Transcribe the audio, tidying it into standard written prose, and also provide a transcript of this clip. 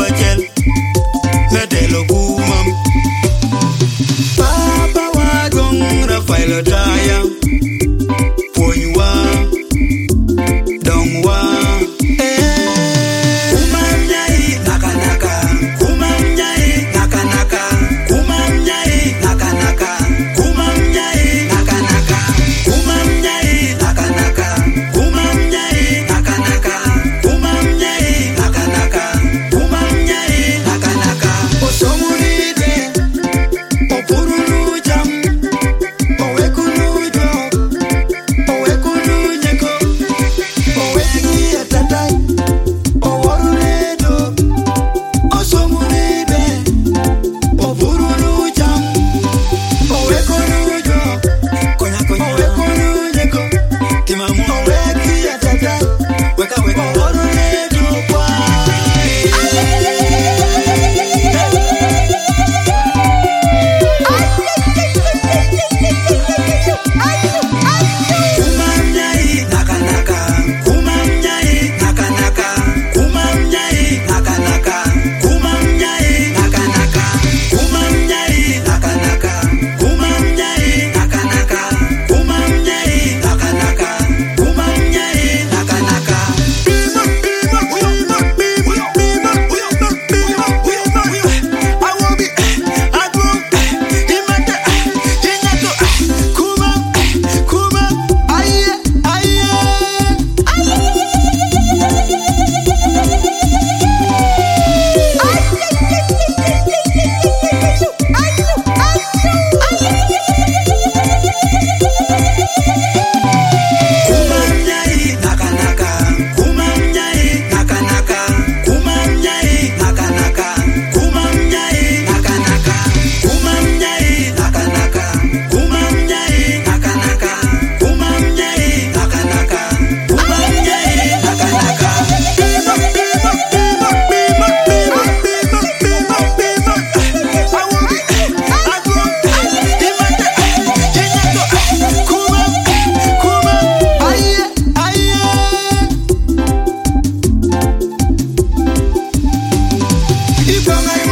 bachel Medelo kumam Papa wadong Rafael Taya Ponywa Dongwa Kumam nyai naka naka Kumam nyai naka naka Kumam nyai naka naka Kumam nyai naka naka Kumam nyai naka naka Kumam nyai naka naka Kumam nyai naka naka Kumam nyai naka naka Osomuride Opurulu jam Owekulu jo Owekulu nyeko Oweki atatai Oworuledo Osomuride Opurulu jam Owekulu jo Owekulu nyeko Timamu Oweki atatai Weka weka Oworuledo kwa Kumam nyai naka naka Kumam nyai naka naka Kumam nyai naka naka Kumam nyai naka naka Kumam nyai naka naka Kumam nyai naka naka Kumam nyai naka naka Kumam nyai naka naka Ibanga